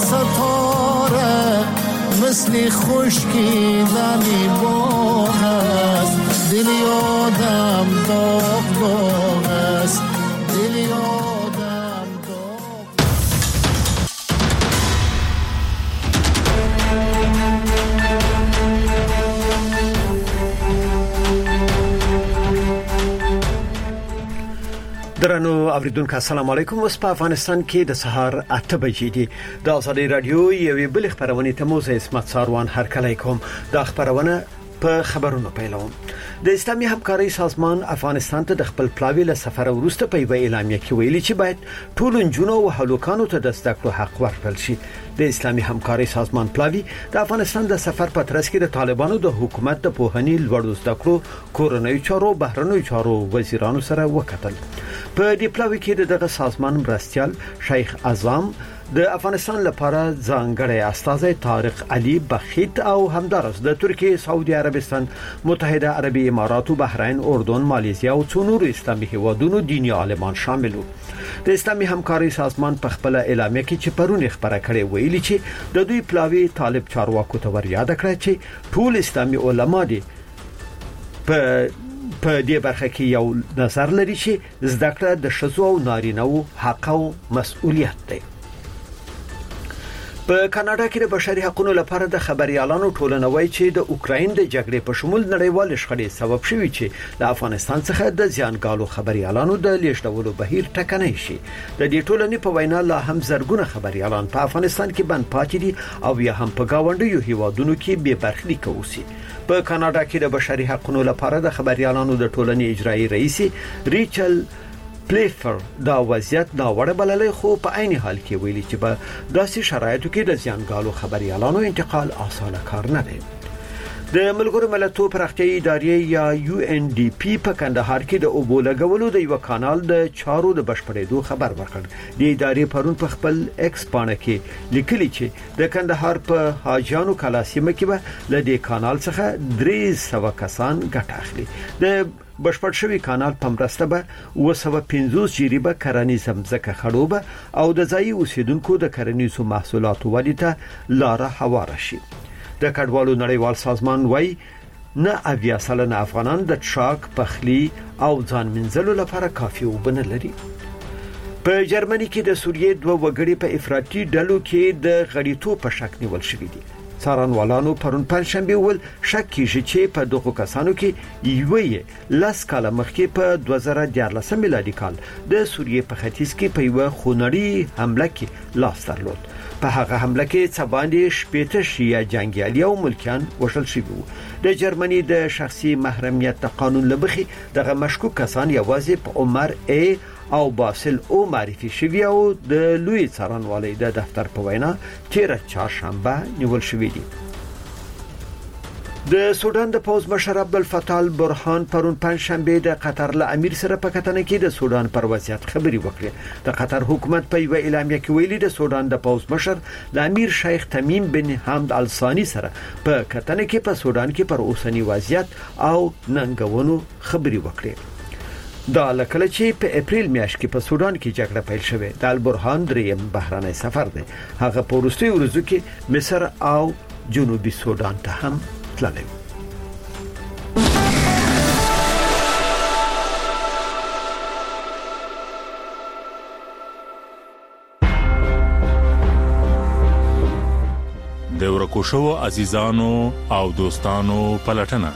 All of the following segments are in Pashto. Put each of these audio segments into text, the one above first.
ستاره مثل خشکی دمی باغ است دل آدم داغ داغ است دل آدم داغ. درنو اوریدونکو السلام علیکم. اوس په افغانستان کې د سهار 8 بجې دي. د ازادي رادیو یوې بل خبرونه ته مو زه اسمت ساروان هرکلی کوم. د خبرونه په خبرونو پیلوم. د اسلامي همکارۍ سازمان افغانستان ته د خپل پلاوی له سفر وروسته په یوه اعلامیه کې ویلي چې باید ټول نجونو او هلوکانو ته د زده کړو حق ورکړل شي. د اسلامي همکارۍ سازمان پلاوی د افغانستان د سفر په ترڅ کې د طالبانو د حکومت د پوهنې لوړو زده کړو کورنۍ چارو بهرنیو چارو وزیرانو سره وکتل. په دې پلاوی کې دغه سازمان مرستيال شیخ اعظم د افغانستان لپاره ځانګړی استازی طارق علي بخیت او همدارس د ترکیه، سعودي عربستان، متحده عربي امارات، بحرین، اردن، ماليزیا او څو نور اسلامي هیوادونو دینی عالمان شامل وو. د اسلامي همکارۍ سازمان په خپل اعلامیه کې چې پرون خبره کړې ویلي چې د دوی پلاوی طالب چارواکو ته ور یاد کړ چې ټول اسلامي علما دي په دې برخه کې یو نظر لري چې زده کړه د ښځو او نارینه‌و حق او مسؤلیت دی. په کاناډا کې د بشري حقوقو لپاره د خبريالانو ټولنه وایي چې د اوکراین د جګړې په شمول نړیوال شخړې سبب شوی چې د افغانستان څخه د زیانګالو خبريالانو د لیږدولو بهیر ټکنی شي. د دې ټولنې په وینا لا هم زرګونه خبريالان په افغانستان کې بند پاتې دي او یا هم په گاونډیو هیوادونو کې بې برخلیک اوسي. په کاناډا کې د بشري حقوقو لپاره د خبريالانو د ټولنې اجرایی رئیس ریچل پلیفر دا وضعیت دا وړ بللې خو په عین حال کې ویلي چې په داسې شرایطو کې د زیانګالو خبريالانو انتقال آسانه کار نه دی. د ملګرو ملتونو پراختیایي ادارې یا UNDP په کندهار کې د اوبو لګولو د یو کانال د چارو د بشپړېدو خبر ورکړ. د ادارې پرون په خپل ایکس پاڼه کې لیکلي چې د کندهار په حاجیانو کلا سیمه کې به ل دې کانال څخه 300 کسان ګټه اخلي. د بشپړ شوی کانال په مرسته به 250 جریبه کرنیزه مځکه خړوبه او د ځای اوسیدونکو د کرنیزو محصولاتو ودی ته لار هواره شي. د کډوالو نړیوال سازمان وایي نه 80% افغانان د ټراک پخلی او ځان منځلو لپاره کافي وبنه لري. په جرمني کې د سوریې دوه وګړي په افراطي ډلو کې د غړیتوب په شک نیول شوی دي. څارنوالانو پرون پنځشنبه ول شک کیږي چې په دغه کسانو کې یوې لاس کاله مخکې په 2014 میلادي کال د سوریې په ختیځ کې په یو خونړی حمله کې لاس درلود. په هغه حمله کې څه باندې شپېته شیعه جنگیالي او ملکیان وشل شوي وو. د جرمني د شخصي محرمیت قانون لبخي دغه مشکوک کسان یوازې په عمر ای او باسل او معرفي شوی او د لوی څارنوالۍ د دفتر په وینا تیر چهارشنبه نیول شوی دي. د سودان د پوز مشر عبدالفتاح البرهان پرون پنځشنبه د قطر له امیر سره په کتنه کې د سودان پر وضعیت خبري وکړه. د قطر حکومت په یو اعلامیه کې ویلي د سودان د پوز مشر د امیر شیخ تمیم بن حمد الثانی سره په کتنه کې په سودان کې پر اوسنی وضعیت او ننګونو خبري وکړه. دا لکه چې په اپریل میاشت کې په سودان کې جګړه پیل شوه. د البرهان دریم بهراني سفر دی. هغه په وروستي ورځو کې مصر او جنوبي سودان ته هم تللی. د ورکوشو عزیزانو او دوستانو پلټنه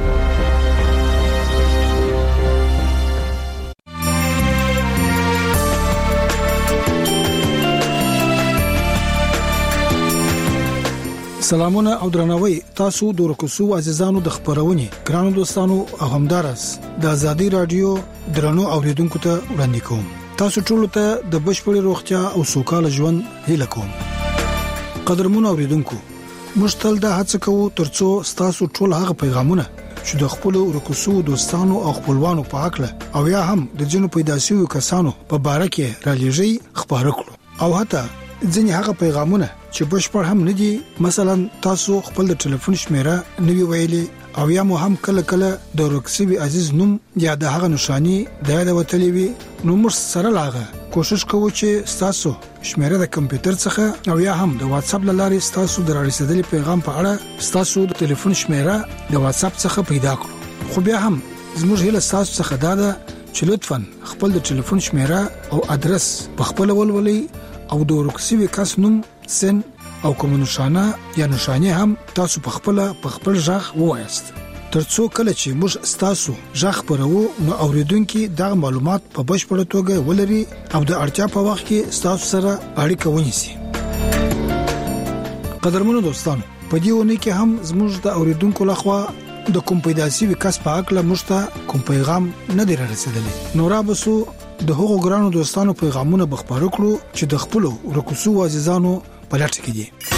سلامونه او درناوی تاسو د ورکوسو عزیزانو د خبرونه ګرانو دوستانو او همدارس د ازادي رادیو درنو اوریدونکو ته وړاندې کوم. تاسو ټول ته د بشپړ روغتیا او سوکاله ژوند هیله کوم. قدرمن اوریدونکو موږ تل دا هڅه کوو ترڅو تاسو ټول هغه پیغامونه چې د خپل ورکوسو دوستانو او خپلوانو په حق له او یا هم د جنو پیداسیو کسانو په باره کې را لېږي خبره کړو او حتی ځینې هغه پیغامونه چې بشپړ هم نه دي، مثلا تاسو خپل د ټلیفون شمیره نوی ویلي او یا مو هم کله کله د ورکسوي عزیز نوم یا د هغه نشانی د یاد وتلی وي، نو موږ سره لاغه کوشش کوو چې تاسو شمیره د کمپیوټر څخه او یا هم د واتس اپ لارې تاسو د رسیدلي پیغام په اړه تاسو د ټلیفون شمیره د واتس اپ څخه پیدا کړئ. خو بیا هم زموږ هیله تاسو څخه دا ده چې لطفاً خپل د ټلیفون شمیره او ادرس په خپل ولولئ او د ورکسي کس نوم سن او کوم نشانه یا نشانه هم تاسو په خپل ژغ ووایاست. ترڅو کله چې موږ تاسو ژغ پرو نو اوریدونکو د معلومات په بشپړه توګه ولري او د اړتیا په وخت کې تاسو سره اړیکه ونیسي. قدرمنو دوستانو، په دې ونه کې هم زموږ د اوریدونکو لخوا د کوم پیداسي وکاس په اړه مشته کوم پیغام نه دی رسیدلی. نو را بسو د هغو ګرانو دوستانو پیغامونه بخبر کړو چې د خپل ورکوسو عزیزانو په لټه کې دي.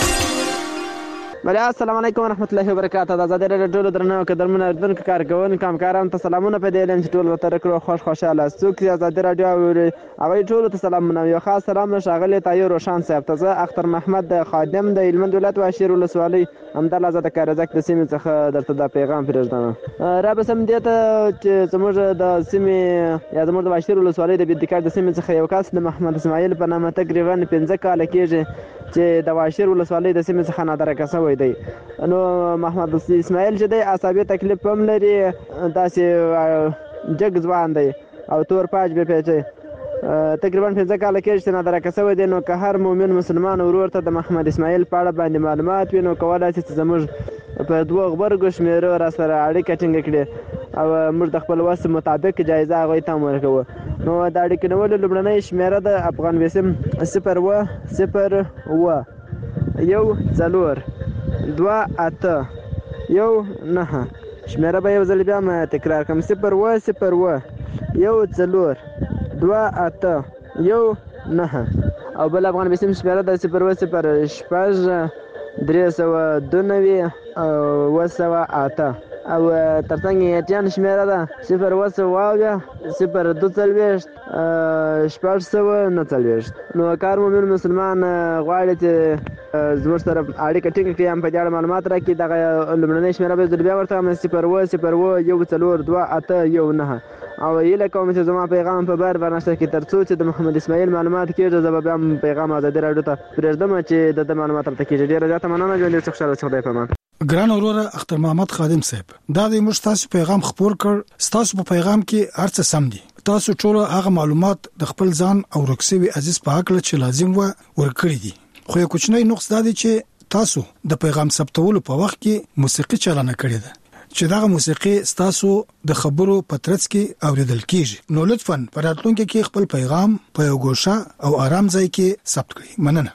بله السلام علیکم ورحمت الله وبرکاته. د آزادۍ راډیو ټولو درنو قدرمنو اورېدونکو کارکوونکو همکارانو ته سلامونه په دې اعلان چې ټول ورته کړو خوشاله څوک چې آزادۍ راډیو اوري هغوی ټولو ته سلامونه. یو خاص سلام ښاغلي طاهر روشان صاحب ته. زه اختر محمد خادم د هلمند ولایت واشیر ولسوالۍ همدغه زه د کارزک د سیمې څخه درته دا پیغام پرېږدم. را به سم دې ته چې زموږ د سیمې یا زموږ د واشیر ولسوالۍ د بیدکار د سیمې څخه یو کس د محمد اسماعیل په نامه تقریبا 15 کاله کېږي چې د واشیر ولسوالۍ د سیمې څخه نادرکه شوی دی. نو محمد اسماعیل چې دی عصبي تکلیف هم لري، داسې جګ ځوان دی او تور پاج به پیچي تقریبا 15 کاله کېږي چې نادرکه شوی دی. نو که هر مؤمن مسلمان ورور ته د محمد اسماعیل په اړه باندې معلومات وي نو کولی شي چې زموږ په 2 غبرګو شمېرو را سره اړیکه ټینګه کړي او موږ د خپل وس مطابق جایزه هغوی ته هم ورکوو. نو د اړیکې نیولو لومړنۍ شمېره د افغان وسیم 0 0 1 4 2 8 1 9. شمېره به یو ځل بیا هم تکرار کړم 0 0 1 4 2 8 1 9 او بل افغان وسیم شمېره د 0 0 6 392 908 او ترڅنګ ایټیان شمېره ده 0 0 649. نو کار مومن مسلمان غواړي چې زموږ سره اړیکه ټینګه کړي هم په دې اړه معلومات راکړي. دغه لومړنۍ شمېره به زه بیا ورته وایم 0 0 1 4 2 8 1 9 او هیله کوم چې زما پیغام په بار نشته کې ترڅو چې د محمد اسماعیل معلومات کېږي زه به بیا هم پیغام آزادۍ راډیو ته پرېږدم چې د معلومات راته کېږي. ډېره زیاته مننه. ژوند دې خوشحاله اوسئ. خدای په امان. ګران وروره اختر محمد خادم صاحب، دا د موږ تاسو پیغام خبر کړ. تاسو په پیغام کې هر څه سم دي. تاسو ټول هغه معلومات د خپل ځان او رکسوي عزیز په حق چې لازم و ورکړي دي. خو یو کوچنی نقص دا دی چې تاسو د پیغام ثبتولو په وخت کې موسیقي چالانه کړې ده چې دغه موسیقي تاسو د خبرو په ترڅ کې اوریدل کیږي. نو لطفاً په راتلونکي کې خپل پیغام په یو ګوښه او آرام ځای کې ثبت کړئ. مننه.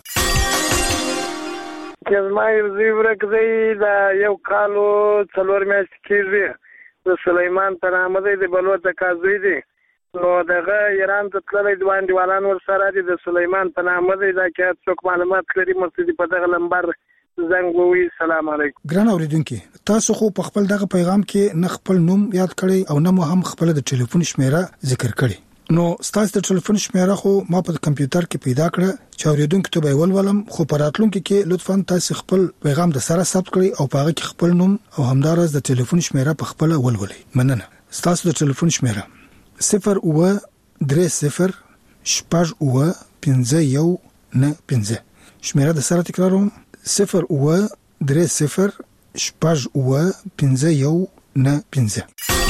کزمای زیورک دی دا یو کالو 4 میاشتې کېږي د سلیمان په نامه دی د بلوط کازوی دی. نو دغه ایران ته تللی دوان دیوالان ورسره دي د سلیمان په نامه دی. دا کې څوک معلومات لري مرسدي په دغه لمبر زنګ ووي. سلام علیکم. ګران اوریدونکو، تاسو خو په خپل دغه پیغام کې نه خپل نوم یاد کړی او نه مو هم خپل د ټلیفون شمیره ذکر کړی. نو ستاسو د ټلیفون شمیره خو ما په کمپیوټر کې پیدا کړه چې اوریدونکو ته به ولولم. خو په راتلونکو کې لطفاً تاسو خپل پیغام د سره ثبت کړئ او په هغه کې خپل نوم او همدارس د ټلیفون شمیره په خپل ولولئ. مننه. ستاسو د ټلیفون شمیره 0 3 0 6 5 1 5. شمیره د سره تکراروم 0 3 0 6 5 1 5.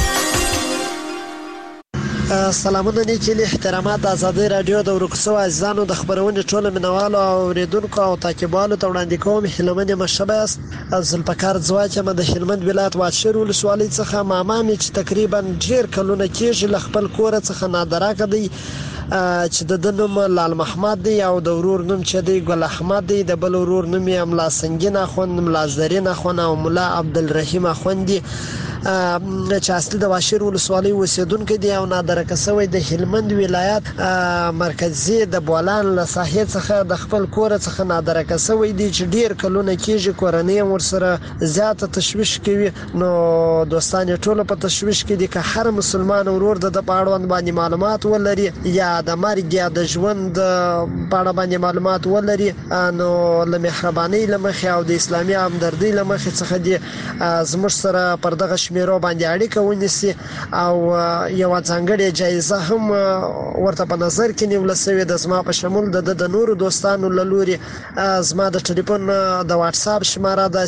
سلامونه نیکي احترامات. آزادۍ راډیو د ورکوسو عزیزانو د خبرونې ټول منوالو او اوریدونکو او تعقیبوالو ته وړاندې کوم. هلمند مشبه است زلپکار ځواک م د هلمند ولایت واشیر ولسوالۍ څخه ماما می چې تقریبا ډیر کلونه کېږي ل خپل کور څخه نادرکه دی چې د نوم لال محمد دی او د ورور نوم چې دی ګل احمد دی. د بل ورور نوم یې ملا سنگین اخوند، ملا زرین اخوند او ملا عبدالرحیم اخوند دی چې اصل د واشیر ولسوالۍ اوسیدونکو دی او نادرکه شوی د هلمند ولایت مرکزی د بولان له ساحې څخه د خپل کور څخه نادرکه شوی دی چې ډیر کلونه کېږي. کورنۍ ورسره زیاته تشویش کوي. نو دوستان ټول په تشویش کې دي که هر مسلمان ورور د پاړوند باندې معلومات ولري یا د مرګ یا د ژوند په اړه باندې معلومات ولري نو له مهرباني لمخې او د اسلامي همدردۍ لمخې څخه دي زموږ سره پر دغه شمیرو باندې اړیکه ونیسي او یو ځانګړې جایزه هم ورته په نظر کې نیول شوې د زما په شمول د نورو دوستانو له لوري. زما د ټلیفون د واتس اپ شماره د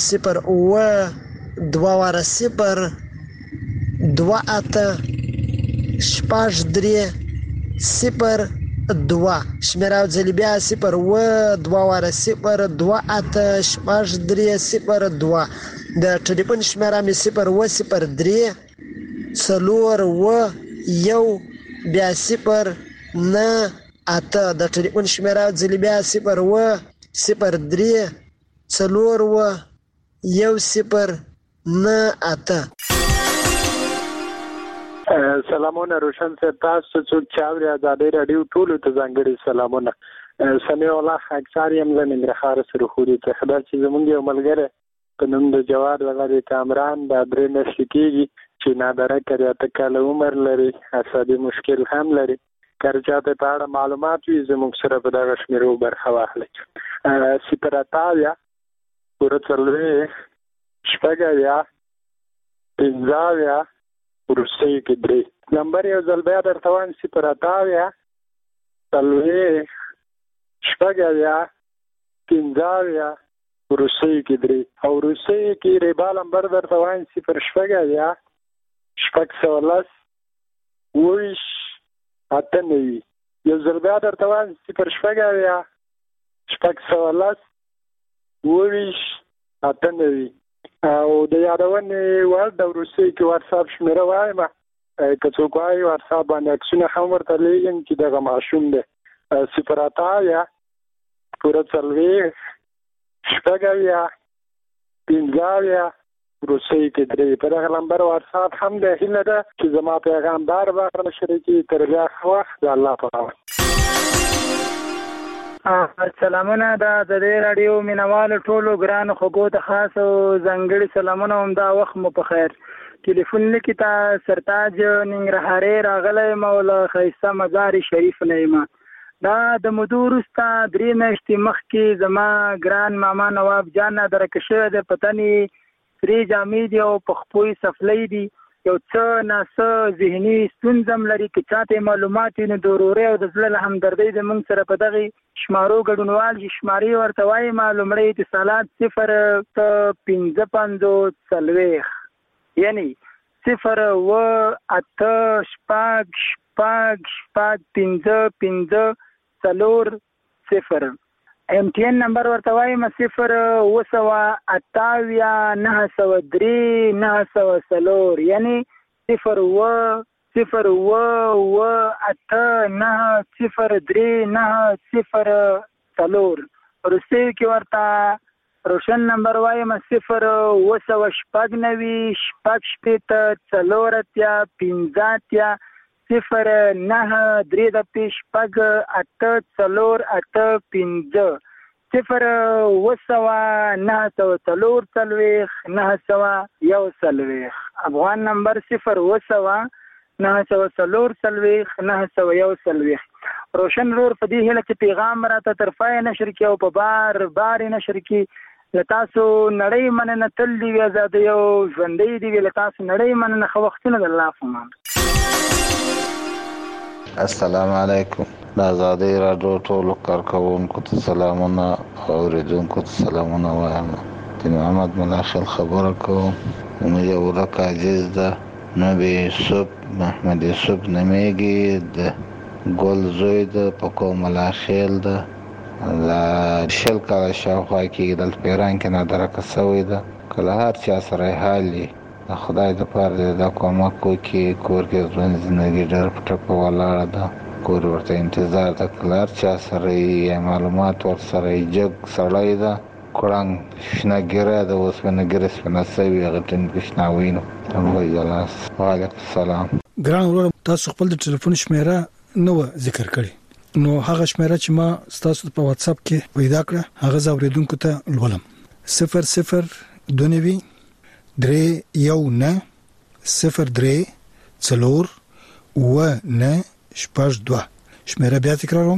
02280280302 شمیره ځلبیا 02280280302 د ټلیفون شمیره می 0030108 د ټلیفون شمیره ځلبیا 0030108. سلامونه روشن صاحب، تاسو څوک چاوري ازادي رادیو ټول ته ځانګړي سلامونه. سمي الله اکثر یم زمين رخار سره خوري ته خبر چې زمونږ یو ملګری په نوم د جواد ولادي کامران د درې نسل کېږي چې نادره کړی ته کله عمر لري، اساسي مشکل هم لري. کرچاته په اړه معلومات وي زموږ سره په دغه شمیرو برخه واخلئ. سپراتاویا ورڅلوي شپږاویا پنځاویا ورسې کې درې نمبر یو ځل بیا درته وایم 0 تلوي شپږاویا پنځاویا ورسې کې درې او ورسې کې ریبا نمبر درته وایم 0 شپږاویا شپږ ویش اتنوي یو ځل بیا درته وایم 0 شپږاویا شپږ ویش اتنوي او د یادونې وړ د روسي کې واتساپ شمیره وایم که څوک وایي واتساپ باندې عکسونه هم ورته لیږم چې دغه ماشوم دی 0 ورڅلوي شپږاویا پنځاویا روسي کې درې په دغه نمبر واتساپ هم دی. هیله ده چې زما پیغام بار شریکي تر بیا ښه وخت د الله په امان. سلامونه د دې رادیو مینوالو ټولو ګران خوږو ته خاص او ځانګړي سلامونه هم دا وخت مو په خیر. ټلیفون لیکي تا سرتاج ننګرهاري راغلی مولا خیسته مزار شریف نه دا د مدور استا درې میاشتې مخکې زما ګران ماما نواب جان درکه شوی د پتنی سری جامې دی او پخپوی سفلی دی یو څه ناسه ذهني ستونزم لري که چاته معلومات نه ضروري او د زړه همدردی د موږ سره په دغه شمارو ګډونوال شماري ورته وایي معلومړی اتصالات 055 یعنی 0 MTN نمبر ورته وایم 0283903 یعنی 028903903 روسي کې ورته روشن نمبر وایم 0 افغان نمبر 0 روشن رور په دې هله چې پیغام راته طرفای نشر کې او په بار نشر کې لتاسو نړۍ مننه تل دی آزاد یو ژوندۍ دی لتاسو نړۍ مننه خو وختونه د الله فمان. السلام علیکم. د آزادۍ راډیو ټولو کارکوونکو ته سلامونه او اوریدونکو ته سلامونه وایم. د محمد ملاشل خبره کوم. یو ورک عاجز ده نبی یوسف محمد یوسف نمیږي د ګل زوی ده په کوم ملاشل ده لا شل کاله شاوخوا کې د پیران کې نادرکه سوی ده کله هر چا سره حالي د خدای د پاره د کومک کوي کور کې ځوان زندگی ډېر پټه په ولاړه ده کور ورته انتظار د کلار چا سره معلومات ور سره جګ سړی ده کورنګ شنګره د وسونه ګرس په نسوي غټن بشناوینو وعلیکم السلام. ګران ورور تاسو خپل د ټلیفون شمیره نو ذکر کړی نو هغه شمیره چې ما تاسو په واتس اپ کې پیدا کړه هغه زاوریدونکو ته لولم 0029 319 شمیره بیا تکراروم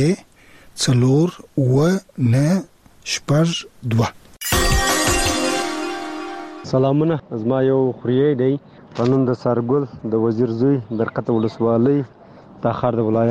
319 0 و نه شپږ 2 سلامونه زما یو خوري دی قانون د سرګل د وزیر زوی برکت ولسوالۍ تاخر د ولایت